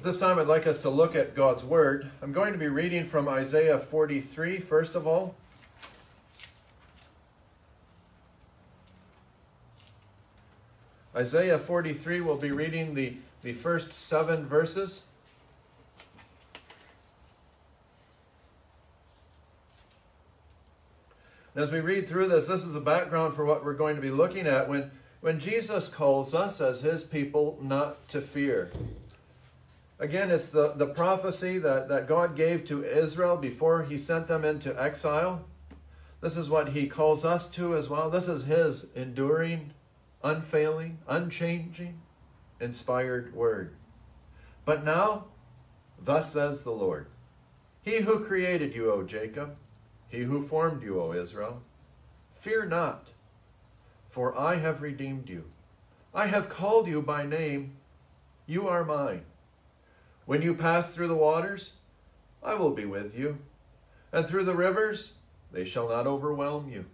At this time, I'd like us to look at God's Word. I'm going to be reading from Isaiah 43, first of all. Isaiah 43, we'll be reading the first 7 verses. And as we read through this is the background for what we're going to be looking at when Jesus calls us as his people not to fear. Again, it's the prophecy that God gave to Israel before he sent them into exile. This is what he calls us to as well. This is his enduring, unfailing, unchanging, inspired word. But now, thus says the Lord, he who created you, O Jacob, he who formed you, O Israel, fear not, for I have redeemed you. I have called you by name. You are mine. When you pass through the waters, I will be with you, and through the rivers, they shall not overwhelm you.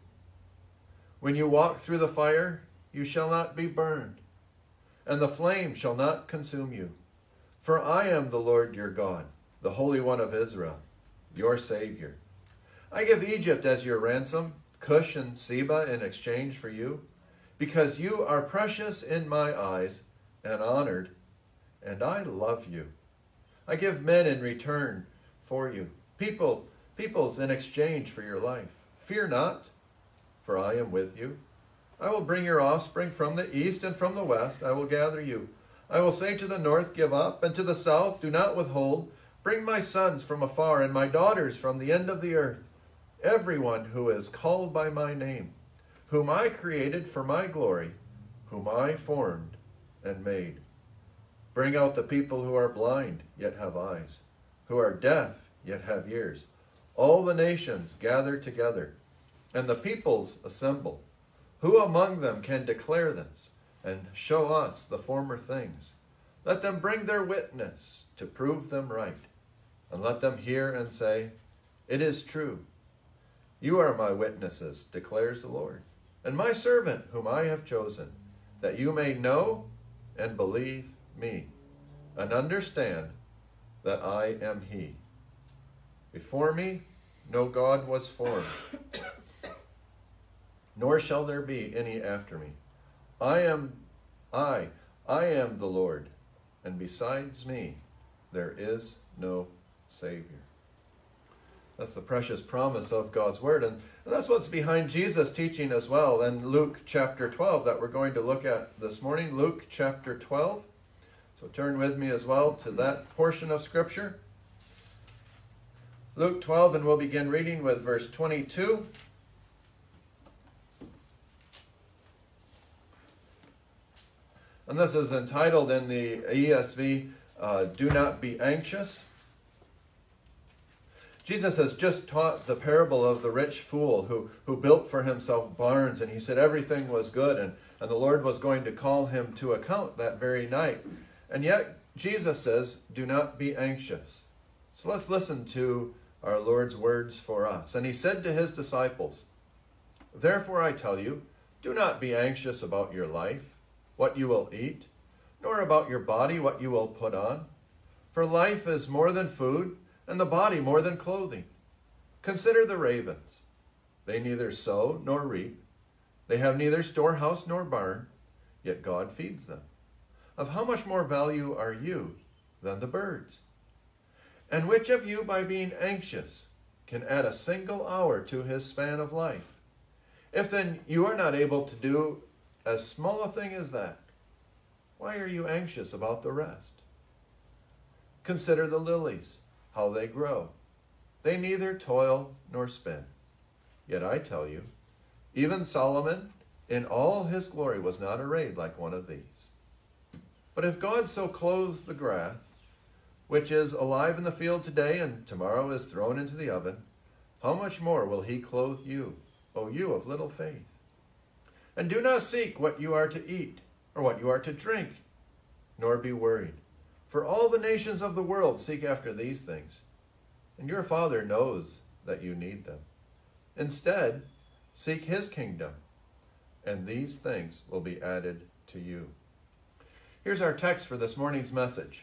When you walk through the fire, you shall not be burned, and the flame shall not consume you. For I am the Lord your God, the Holy One of Israel, your Savior. I give Egypt as your ransom, Cush and Seba in exchange for you, because you are precious in my eyes and honored, and I love you. I give men in return for you, peoples in exchange for your life. Fear not, for I am with you. I will bring your offspring from the east and from the west. I will gather you. I will say to the north, give up, and to the south, do not withhold. Bring my sons from afar and my daughters from the end of the earth. Everyone who is called by my name, whom I created for my glory, whom I formed and made. Bring out the people who are blind, yet have eyes, who are deaf, yet have ears. All the nations gather together, and the peoples assemble. Who among them can declare this and show us the former things? Let them bring their witness to prove them right, and let them hear and say, it is true. You are my witnesses, declares the Lord, and my servant whom I have chosen, that you may know and believe me, and understand that I am he. Before me no God was formed, nor shall there be any after me. I am the Lord, and besides me there is no Savior. That's the precious promise of God's word, and that's what's behind Jesus' teaching as well in Luke chapter 12 that we're going to look at this morning. Luke chapter 12. So turn with me as well to that portion of Scripture. Luke 12, and we'll begin reading with verse 22. And this is entitled in the ESV, Do Not Be Anxious. Jesus has just taught the parable of the rich fool who built for himself barns, and he said everything was good, and the Lord was going to call him to account that very night. And yet, Jesus says, do not be anxious. So let's listen to our Lord's words for us. And he said to his disciples, therefore I tell you, do not be anxious about your life, what you will eat, nor about your body, what you will put on. For life is more than food, and the body more than clothing. Consider the ravens. They neither sow nor reap. They have neither storehouse nor barn, yet God feeds them. Of how much more value are you than the birds? And which of you, by being anxious, can add a single hour to his span of life? If then you are not able to do as small a thing as that, why are you anxious about the rest? Consider the lilies, how they grow. They neither toil nor spin. Yet I tell you, even Solomon in all his glory was not arrayed like one of these. But if God so clothes the grass, which is alive in the field today and tomorrow is thrown into the oven, how much more will he clothe you, O you of little faith? And do not seek what you are to eat or what you are to drink, nor be worried. For all the nations of the world seek after these things, and your Father knows that you need them. Instead, seek his kingdom, and these things will be added to you. Here's our text for this morning's message.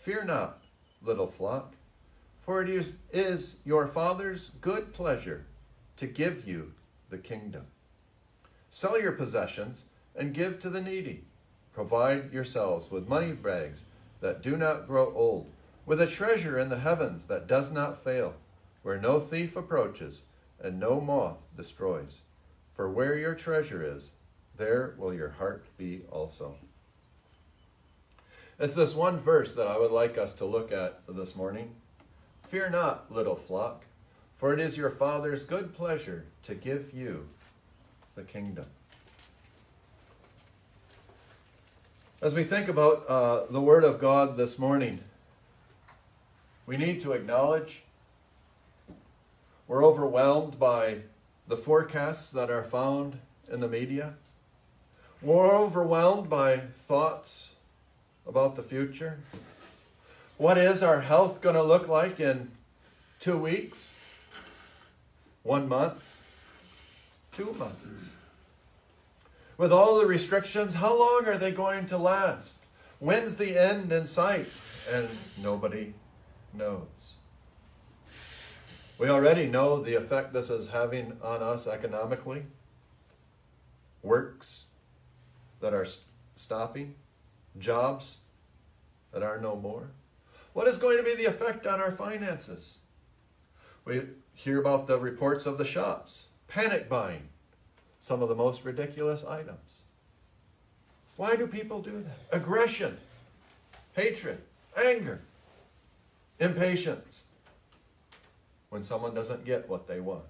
Fear not, little flock, for it is your Father's good pleasure to give you the kingdom. Sell your possessions and give to the needy. Provide yourselves with money bags that do not grow old, with a treasure in the heavens that does not fail, where no thief approaches and no moth destroys. For where your treasure is, there will your heart be also. It's this one verse that I would like us to look at this morning. Fear not, little flock, for it is your Father's good pleasure to give you the kingdom. As we think about the Word of God this morning, we need to acknowledge we're overwhelmed by the forecasts that are found in the media. We're overwhelmed by thoughts about the future. What is our health going to look like in 2 weeks? 1 month? 2 months? With all the restrictions, how long are they going to last? When's the end in sight? And nobody knows. We already know the effect this is having on us economically. Works that are stopping. Jobs that are no more. What is going to be the effect on our finances? We hear about the reports of the shops. Panic buying some of the most ridiculous items. Why do people do that? Aggression, hatred, anger, impatience when someone doesn't get what they want.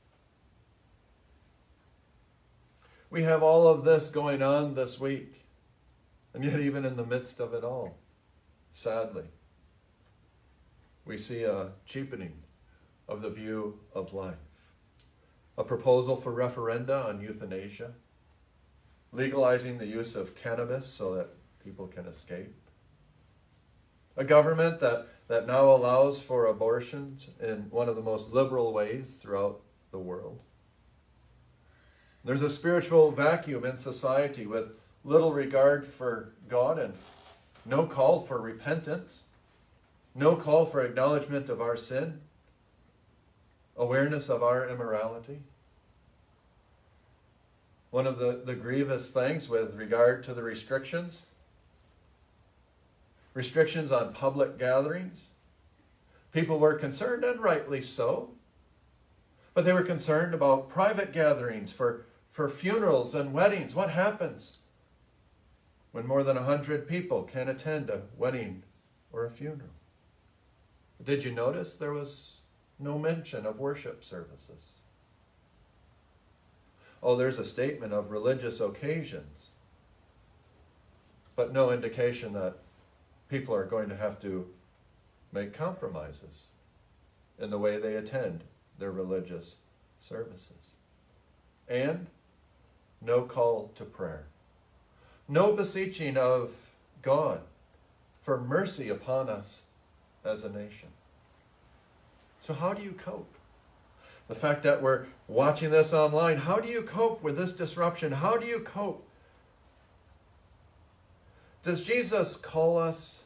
We have all of this going on this week. And yet even in the midst of it all, sadly, we see a cheapening of the view of life. A proposal for referenda on euthanasia, legalizing the use of cannabis so that people can escape. A government that now allows for abortions in one of the most liberal ways throughout the world. There's a spiritual vacuum in society with little regard for God and no call for repentance, no call for acknowledgement of our sin, awareness of our immorality. One of the grievous things with regard to the restrictions on public gatherings, people were concerned, and rightly so, but they were concerned about private gatherings for funerals and weddings. What happens when more than 100 people can attend a wedding or a funeral? Did you notice there was no mention of worship services? Oh, there's a statement of religious occasions, but no indication that people are going to have to make compromises in the way they attend their religious services. And no call to prayer. No beseeching of God for mercy upon us as a nation. So how do you cope? The fact that we're watching this online, how do you cope with this disruption? How do you cope? Does Jesus call us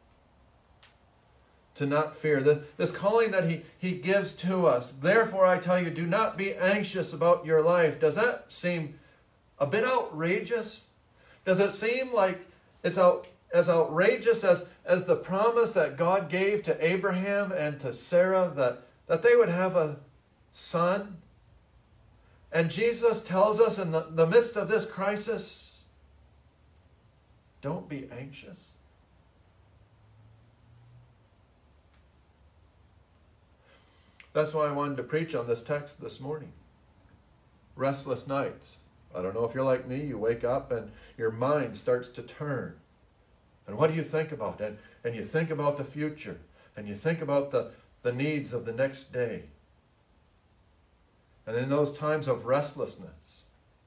to not fear? This calling that he gives to us, therefore I tell you, do not be anxious about your life. Does that seem a bit outrageous? Does it seem like it's as outrageous as the promise that God gave to Abraham and to Sarah that they would have a son? And Jesus tells us in the midst of this crisis, don't be anxious. That's why I wanted to preach on this text this morning. Restless nights. I don't know if you're like me, you wake up and your mind starts to turn. And what do you think about? And you think about the future. And you think about the needs of the next day. And in those times of restlessness,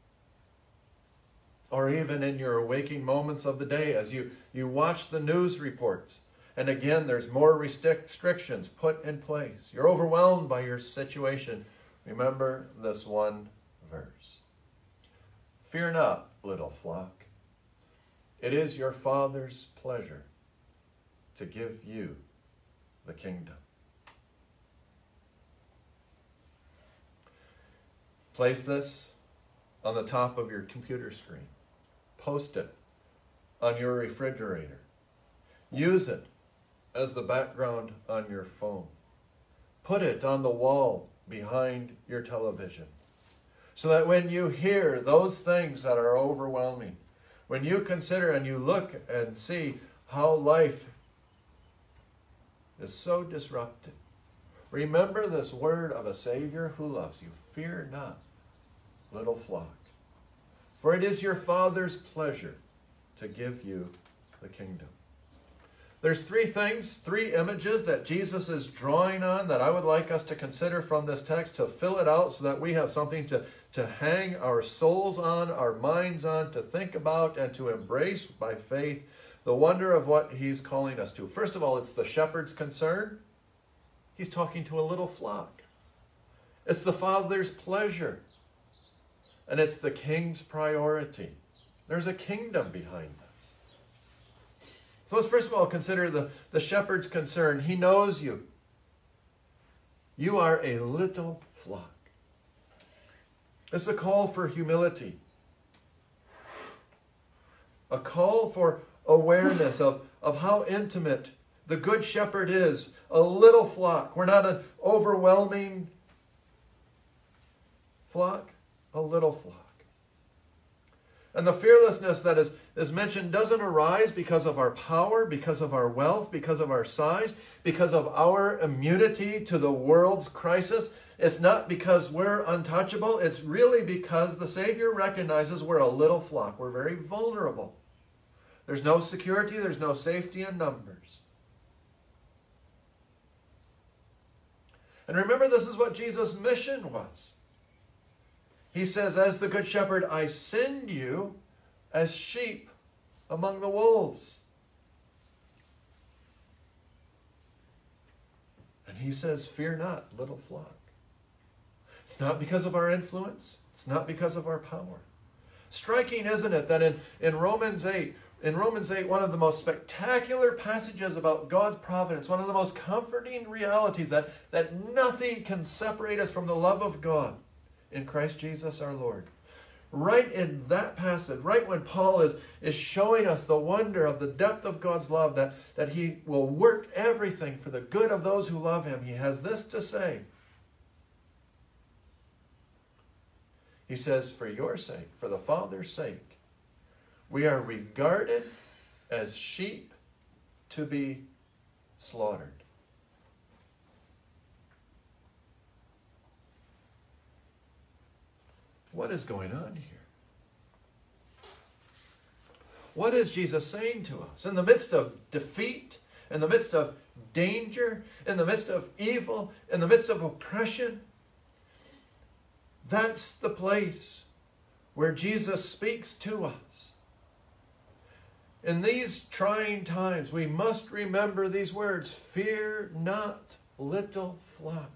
or even in your waking moments of the day as you watch the news reports, and again there's more restrictions put in place. You're overwhelmed by your situation. Remember this one verse. Fear not, little flock. It is your Father's pleasure to give you the kingdom. Place this on the top of your computer screen. Post it on your refrigerator. Use it as the background on your phone. Put it on the wall behind your television, so that when you hear those things that are overwhelming, when you consider and you look and see how life is so disrupted, remember this word of a Savior who loves you. Fear not, little flock, for it is your Father's pleasure to give you the kingdom. There's three things, three images that Jesus is drawing on that I would like us to consider from this text, to fill it out so that we have something to hang our souls on, our minds on, to think about and to embrace by faith the wonder of what he's calling us to. First of all, it's the shepherd's concern. He's talking to a little flock. It's the Father's pleasure. And it's the king's priority. There's a kingdom behind this. So let's first of all consider the shepherd's concern. He knows you. You are a little flock. It's a call for humility. A call for awareness of how intimate the good shepherd is. A little flock. We're not an overwhelming flock. A little flock. And the fearlessness that is mentioned doesn't arise because of our power, because of our wealth, because of our size, because of our immunity to the world's crisis. It's not because we're untouchable. It's really because the Savior recognizes we're a little flock. We're very vulnerable. There's no security. There's no safety in numbers. And remember, this is what Jesus' mission was. He says, as the good shepherd, I send you as sheep among the wolves. And he says, fear not, little flock. It's not because of our influence. It's not because of our power. Striking, isn't it, that in Romans 8, one of the most spectacular passages about God's providence, one of the most comforting realities that nothing can separate us from the love of God in Christ Jesus our Lord. Right in that passage, right when Paul is showing us the wonder of the depth of God's love, that he will work everything for the good of those who love him, he has this to say. He says, for your sake, for the Father's sake, we are regarded as sheep to be slaughtered. What is going on here? What is Jesus saying to us? In the midst of defeat, in the midst of danger, in the midst of evil, in the midst of oppression, that's the place where Jesus speaks to us. In these trying times, we must remember these words, fear not, little flock.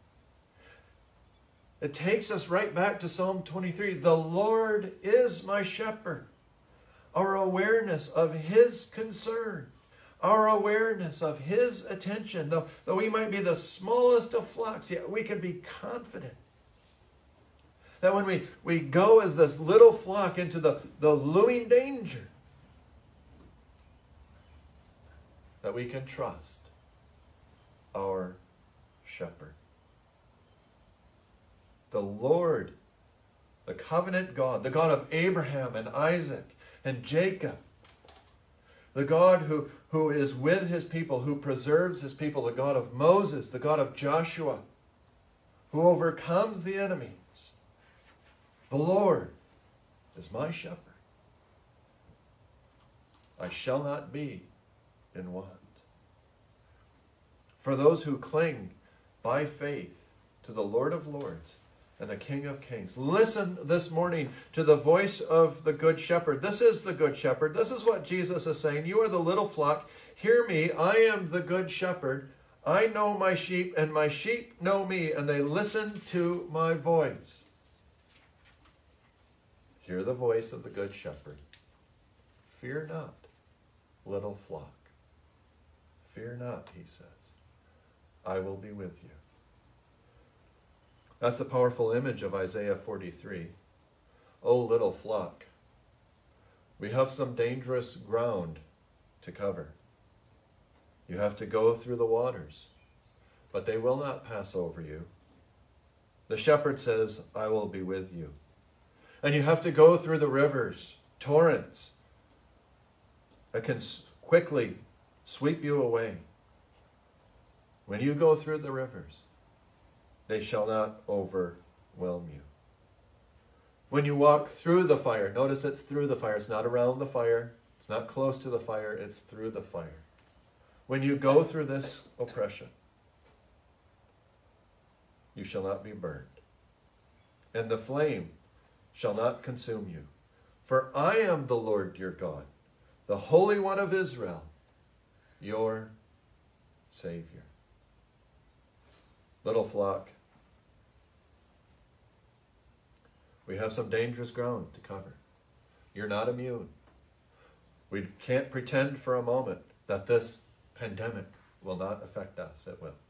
It takes us right back to Psalm 23. The Lord is my shepherd. Our awareness of his concern, our awareness of his attention, though we might be the smallest of flocks, yet we can be confident that when we go as this little flock into the looming danger, that we can trust our shepherd. The Lord, the covenant God, the God of Abraham and Isaac and Jacob, the God who is with his people, who preserves his people, the God of Moses, the God of Joshua, who overcomes the enemies. The Lord is my shepherd. I shall not be in want. For those who cling by faith to the Lord of Lords and the King of Kings, listen this morning to the voice of the Good Shepherd. This is the Good Shepherd. This is what Jesus is saying. You are the little flock. Hear me. I am the Good Shepherd. I know my sheep, and my sheep know me, and they listen to my voice. Hear the voice of the Good Shepherd. Fear not, little flock. Fear not, he says. I will be with you. That's the powerful image of Isaiah 43. O little flock, we have some dangerous ground to cover. You have to go through the waters, but they will not pass over you. The shepherd says, I will be with you. And you have to go through the rivers, torrents, that can quickly sweep you away. When you go through the rivers, they shall not overwhelm you. When you walk through the fire, notice it's through the fire. It's not around the fire. It's not close to the fire. It's through the fire. When you go through this oppression, you shall not be burned, and the flame shall not consume you. For I am the Lord your God, the Holy One of Israel, your Savior. Little flock, we have some dangerous ground to cover. You're not immune. We can't pretend for a moment that this pandemic will not affect us. It will.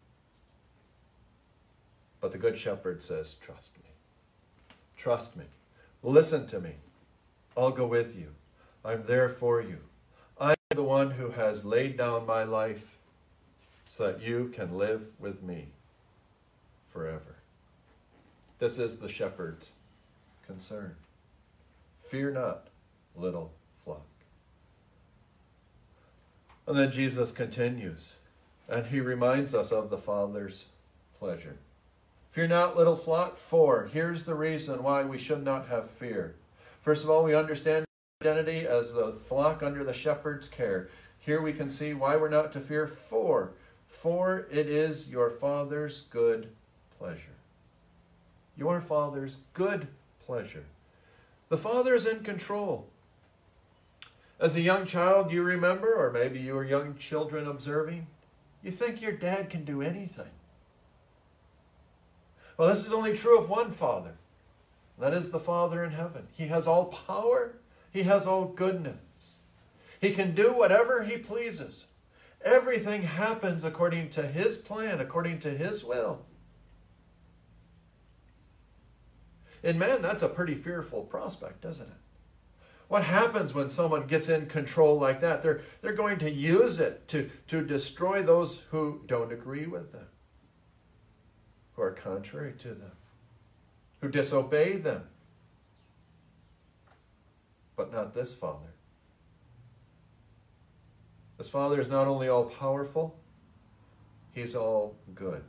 But the Good Shepherd says, trust me. Trust me. Listen to me. I'll go with you. I'm there for you. I'm the one who has laid down my life so that you can live with me forever. This is the shepherd's concern. Fear not, little flock. And then Jesus continues, and he reminds us of the Father's pleasure. Fear not, little flock, for here's the reason why we should not have fear. First of all, we understand identity as the flock under the shepherd's care. Here we can see why we're not to fear, for it is your Father's good pleasure. Your Father's good pleasure. The Father is in control. As a young child, you remember, or maybe you were young children observing, you think your dad can do anything. Well, this is only true of one Father. That is the Father in heaven. He has all power. He has all goodness. He can do whatever he pleases. Everything happens according to his plan, according to his will. In man, that's a pretty fearful prospect, isn't it? What happens when someone gets in control like that? They're going to use it to destroy those who don't agree with them, who are contrary to them, who disobey them. But not this Father. This Father is not only all-powerful, he's all good.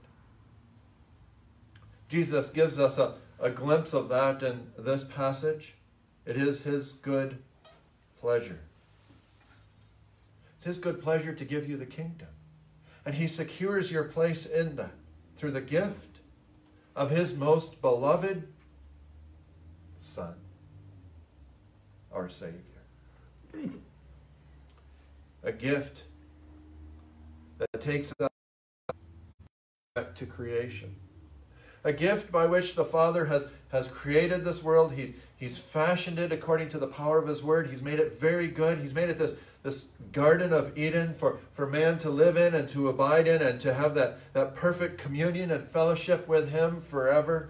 Jesus gives us a glimpse of that in this passage. It is his good pleasure. It's his good pleasure to give you the kingdom. And he secures your place in that through the gift of his most beloved Son, our Savior. A gift that takes us back to creation. A gift by which the Father has created this world. He's fashioned it according to the power of his word. He's made it very good. He's made it this Garden of Eden for man to live in and to abide in and to have that perfect communion and fellowship with him forever.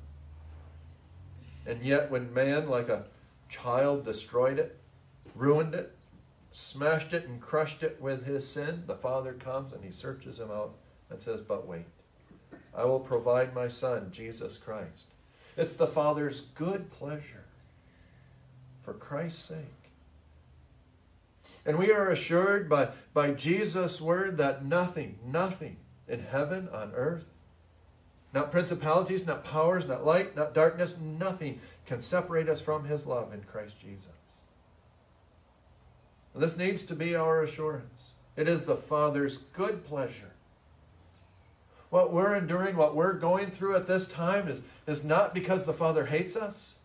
And yet when man, like a child, destroyed it, ruined it, smashed it and crushed it with his sin, the Father comes and he searches him out and says, but wait. I will provide my Son, Jesus Christ. It's the Father's good pleasure for Christ's sake. And we are assured by Jesus' word that nothing in heaven, on earth, not principalities, not powers, not light, not darkness, nothing can separate us from his love in Christ Jesus. And this needs to be our assurance. It is the Father's good pleasure. What we're enduring, what we're going through at this time is not because the Father hates us.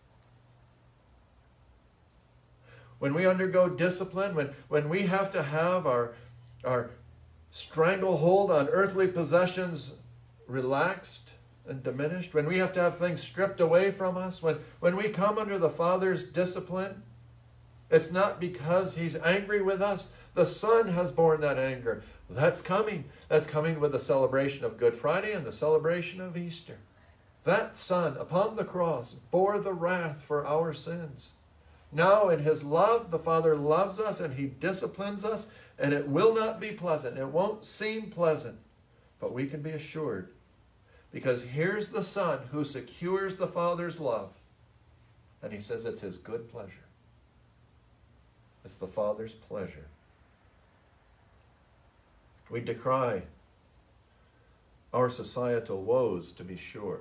When we undergo discipline, when we have to have our stranglehold on earthly possessions relaxed and diminished, when we have to have things stripped away from us, when we come under the Father's discipline, it's not because he's angry with us. The Son has borne that anger. That's coming. That's coming with the celebration of Good Friday and the celebration of Easter. That Son upon the cross bore the wrath for our sins. Now in his love, the Father loves us and he disciplines us, and it will not be pleasant. It won't seem pleasant, but we can be assured, because here's the Son who secures the Father's love, and he says it's his good pleasure. It's the Father's pleasure. We decry our societal woes, to be sure.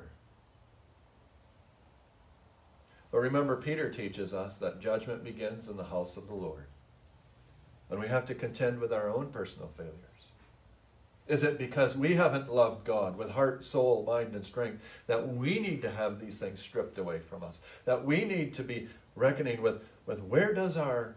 But remember, Peter teaches us that judgment begins in the house of the Lord. And we have to contend with our own personal failures. Is it because we haven't loved God with heart, soul, mind, and strength that we need to have these things stripped away from us? That we need to be reckoning with where does our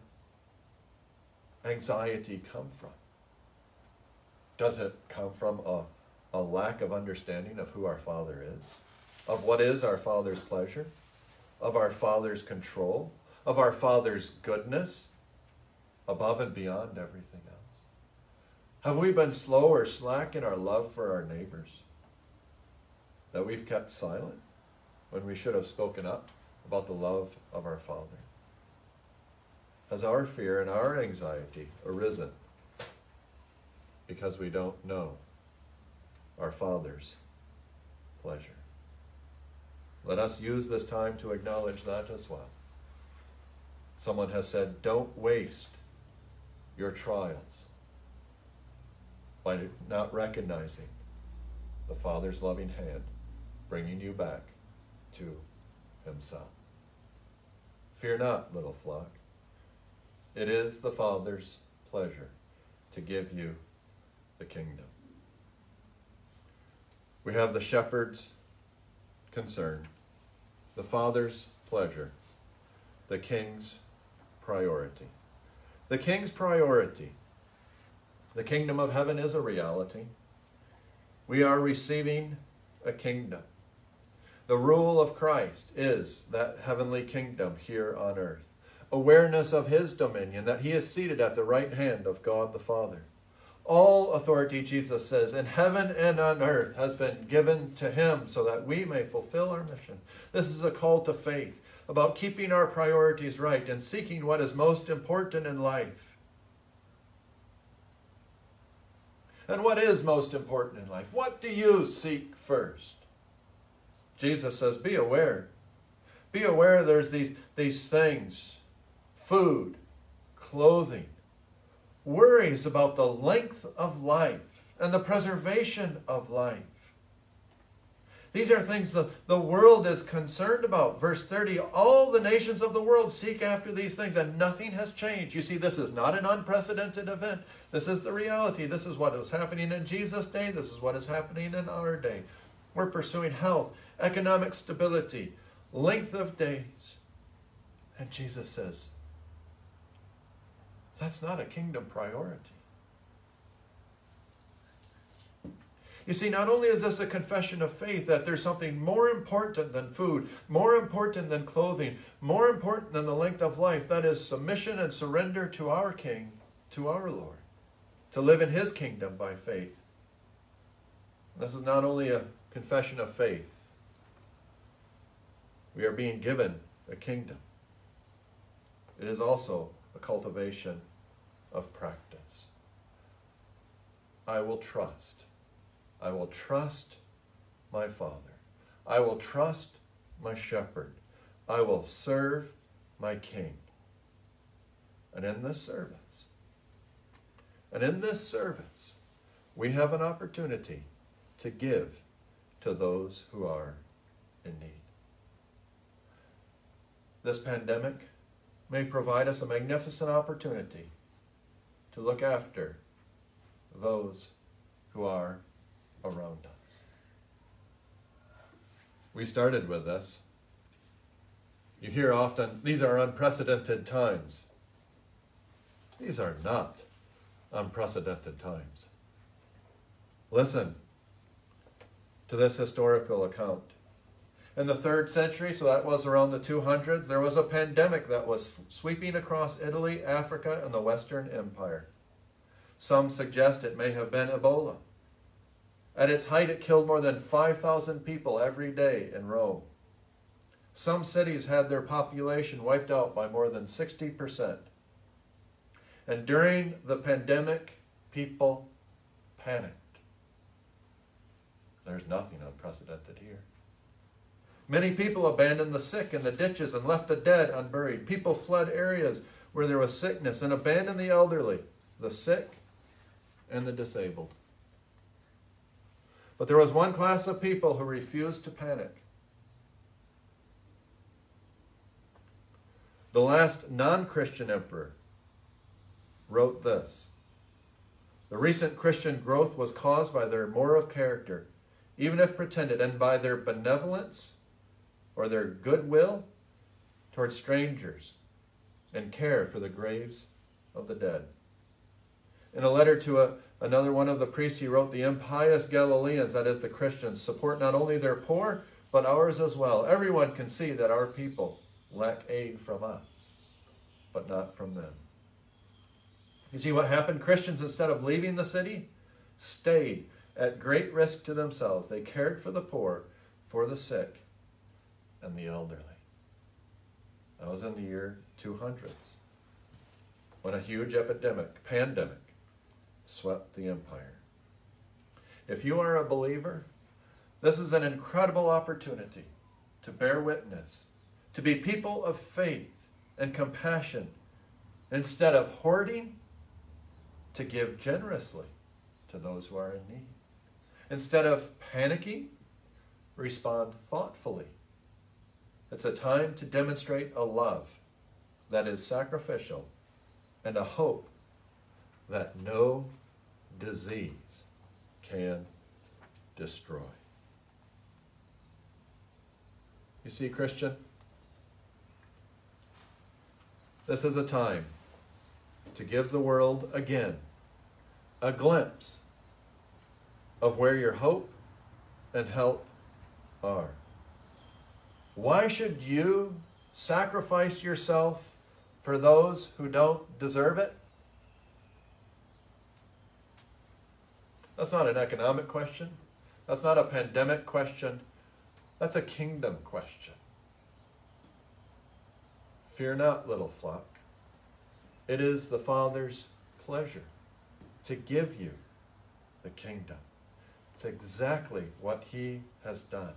anxiety come from? Does it come from a lack of understanding of who our Father is? Of what is our Father's pleasure? Of our Father's control? Of our Father's goodness? Above and beyond everything else? Have we been slow or slack in our love for our neighbors? That we've kept silent when we should have spoken up about the love of our Father? Has our fear and our anxiety arisen because we don't know our Father's pleasure? Let us use this time to acknowledge that as well. Someone has said, don't waste your trials by not recognizing the Father's loving hand bringing you back to himself. Fear not, little flock. It is the Father's pleasure to give you the kingdom. We have the shepherd's concern, the Father's pleasure, the King's priority. The King's priority. The kingdom of heaven is a reality. We are receiving a kingdom. The rule of Christ is that heavenly kingdom here on earth. Awareness of his dominion, that he is seated at the right hand of God the Father. All authority, Jesus says, in heaven and on earth has been given to him so that we may fulfill our mission. This is a call to faith about keeping our priorities right and seeking what is most important in life. And what is most important in life? What do you seek first? Jesus says, be aware. Be aware there's these things, food, clothing, worries about the length of life and the preservation of life. These are things the world is concerned about. Verse 30, all the nations of the world seek after these things, and nothing has changed. You see, this is not an unprecedented event. This is the reality. This is what was happening in Jesus' day. This is what is happening in our day. We're pursuing health, economic stability, length of days. And Jesus says, that's not a kingdom priority. You see, not only is this a confession of faith that there's something more important than food, more important than clothing, more important than the length of life, that is submission and surrender to our King, to our Lord, to live in his kingdom by faith. This is not only a confession of faith. We are being given a kingdom. It is also a cultivation of practice. I will trust. I will trust my Father. I will trust my shepherd. I will serve my King. And in this service, we have an opportunity to give to those who are in need. This pandemic may provide us a magnificent opportunity to look after those who are around us. We started with this. You hear often, these are unprecedented times. These are not unprecedented times. Listen to this historical account. In the 3rd century, so that was around the 200s, there was a pandemic that was sweeping across Italy, Africa, and the Western Empire. Some suggest it may have been Ebola. At its height, it killed more than 5,000 people every day in Rome. Some cities had their population wiped out by more than 60%. And during the pandemic, people panicked. There's nothing unprecedented here. Many people abandoned the sick in the ditches and left the dead unburied. People fled areas where there was sickness and abandoned the elderly, the sick, and the disabled. But there was one class of people who refused to panic. The last non-Christian emperor wrote this: "The recent Christian growth was caused by their moral character, even if pretended, and by their benevolence or their goodwill towards strangers and care for the graves of the dead." In a letter to another one of the priests, he wrote, "The impious Galileans, that is the Christians, support not only their poor, but ours as well. Everyone can see that our people lack aid from us, but not from them." You see what happened? Christians, instead of leaving the city, stayed at great risk to themselves. They cared for the poor, for the sick, and the elderly. That was in the year 200s, when a huge pandemic, swept the empire. If you are a believer, this is an incredible opportunity to bear witness, to be people of faith and compassion, instead of hoarding, to give generously to those who are in need. Instead of panicking, respond thoughtfully. It's a time to demonstrate a love that is sacrificial and a hope that no disease can destroy. You see, Christian, this is a time to give the world again a glimpse of where your hope and help are. Why should you sacrifice yourself for those who don't deserve it? That's not an economic question. That's not a pandemic question. That's a kingdom question. Fear not, little flock. It is the Father's pleasure to give you the kingdom. It's exactly what he has done.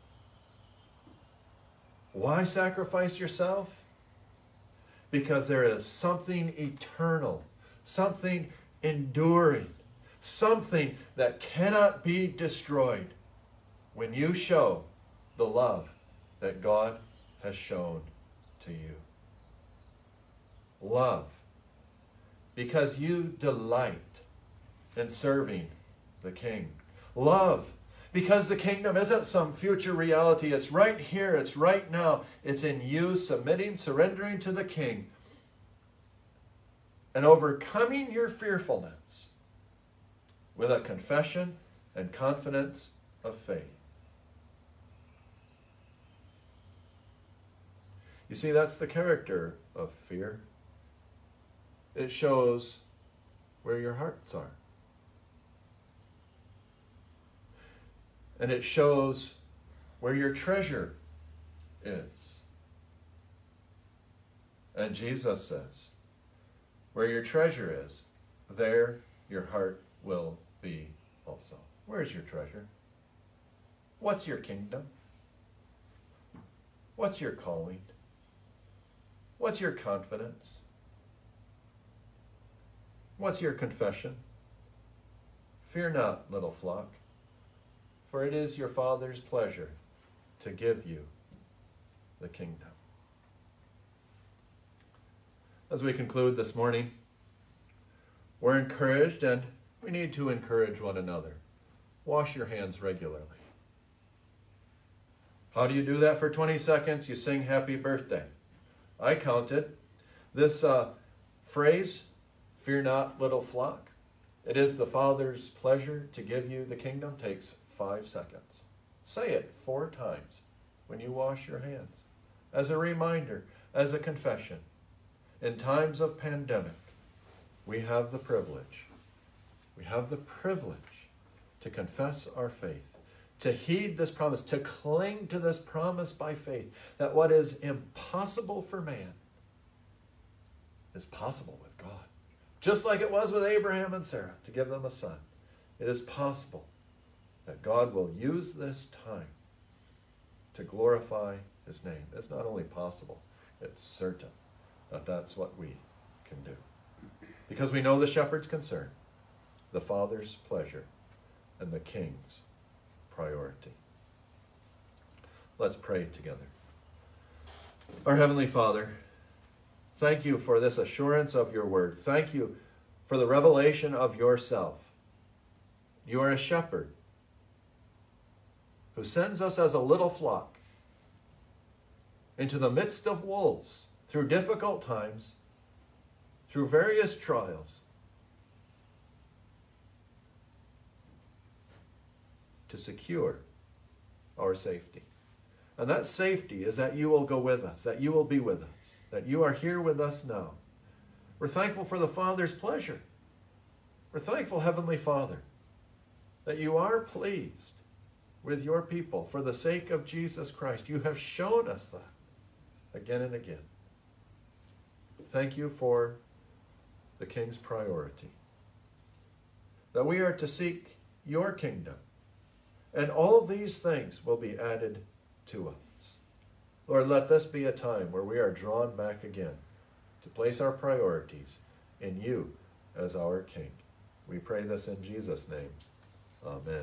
Why sacrifice yourself? Because there is something eternal, something enduring, something that cannot be destroyed when you show the love that God has shown to you. Love, because you delight in serving the King. Love, because the kingdom isn't some future reality. It's right here. It's right now. It's in you submitting, surrendering to the King, and overcoming your fearfulness with a confession and confidence of faith. You see, that's the character of fear. It shows where your hearts are. And it shows where your treasure is. And Jesus says, where your treasure is, there your heart will be also. Where's your treasure? What's your kingdom? What's your calling? What's your confidence? What's your confession? Fear not, little flock, for it is your Father's pleasure to give you the kingdom. As we conclude this morning, we're encouraged, and we need to encourage one another. Wash your hands regularly. How do you do that for 20 seconds? You sing happy birthday. I counted this phrase, fear not, little flock. It is the Father's pleasure to give you the kingdom. Takes 5 seconds. Say it 4 times when you wash your hands, as a reminder, as a confession. In times of pandemic, we have the privilege We have the privilege to confess our faith, to heed this promise, to cling to this promise by faith, that what is impossible for man is possible with God. Just like it was with Abraham and Sarah to give them a son, it is possible that God will use this time to glorify his name. It's not only possible, it's certain that that's what we can do. Because we know the shepherd's concern, the Father's pleasure, and the King's priority. Let's pray together. Our Heavenly Father, thank you for this assurance of your word. Thank you for the revelation of yourself. You are a shepherd who sends us as a little flock into the midst of wolves through difficult times, through various trials, to secure our safety. And that safety is that you will go with us, that you will be with us, that you are here with us now. We're thankful for the Father's pleasure. We're thankful, Heavenly Father, that you are pleased with your people for the sake of Jesus Christ. You have shown us that again and again. Thank you for the King's priority, that we are to seek your kingdom, and all these things will be added to us. Lord, let this be a time where we are drawn back again to place our priorities in you as our King. We pray this in Jesus' name. Amen.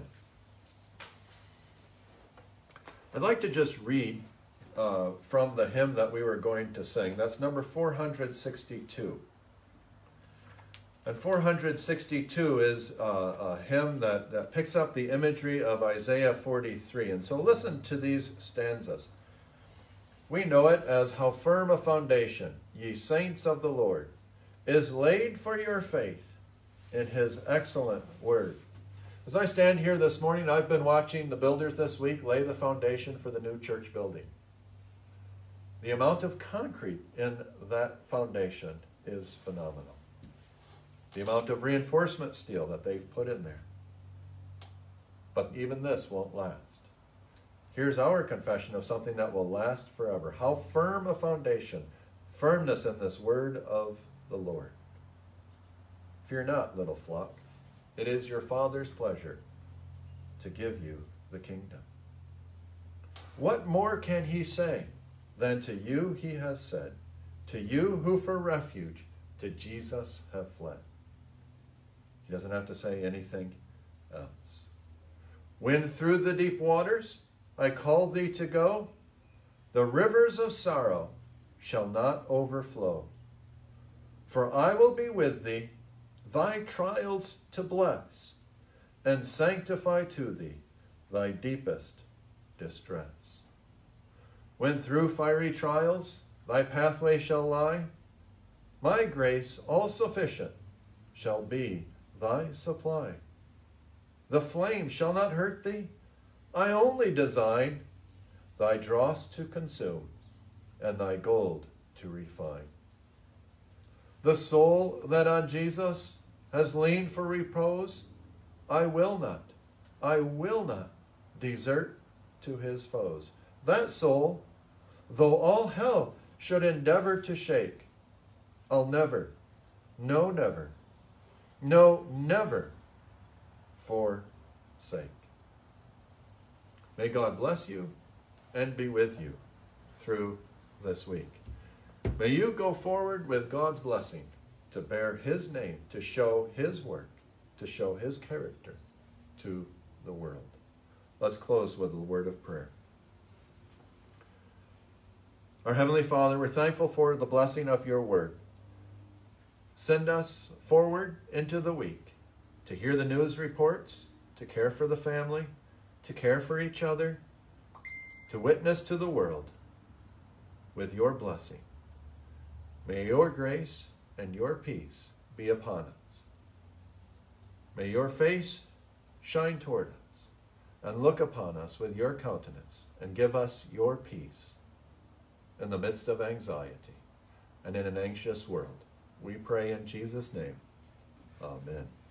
I'd like to just read from the hymn that we were going to sing. That's number 462. And 462 is a hymn that picks up the imagery of Isaiah 43. And so listen to these stanzas. We know it as how firm a foundation, ye saints of the Lord, is laid for your faith in his excellent word. As I stand here this morning, I've been watching the builders this week lay the foundation for the new church building. The amount of concrete in that foundation is phenomenal. The amount of reinforcement steel that they've put in there. But even this won't last. Here's our confession of something that will last forever. How firm a foundation, firmness in this word of the Lord. Fear not, little flock. It is your Father's pleasure to give you the kingdom. What more can he say than to you he has said, to you who for refuge to Jesus have fled? He doesn't have to say anything else. When through the deep waters I call thee to go, the rivers of sorrow shall not overflow. For I will be with thee, thy trials to bless, and sanctify to thee thy deepest distress. When through fiery trials thy pathway shall lie, my grace all sufficient shall be thy supply. The flame shall not hurt thee, I only design thy dross to consume, and thy gold to refine. The soul that on Jesus has leaned for repose, I will not desert to his foes. That soul, though all hell should endeavor to shake, I'll never forsake. May God bless you and be with you through this week. May you go forward with God's blessing to bear his name, to show his work, to show his character to the world. Let's close with a word of prayer. Our Heavenly Father, we're thankful for the blessing of your word. Send us forward into the week to hear the news reports, to care for the family, to care for each other, to witness to the world with your blessing. May your grace and your peace be upon us. May your face shine toward us and look upon us with your countenance and give us your peace in the midst of anxiety and in an anxious world. We pray in Jesus' name. Amen.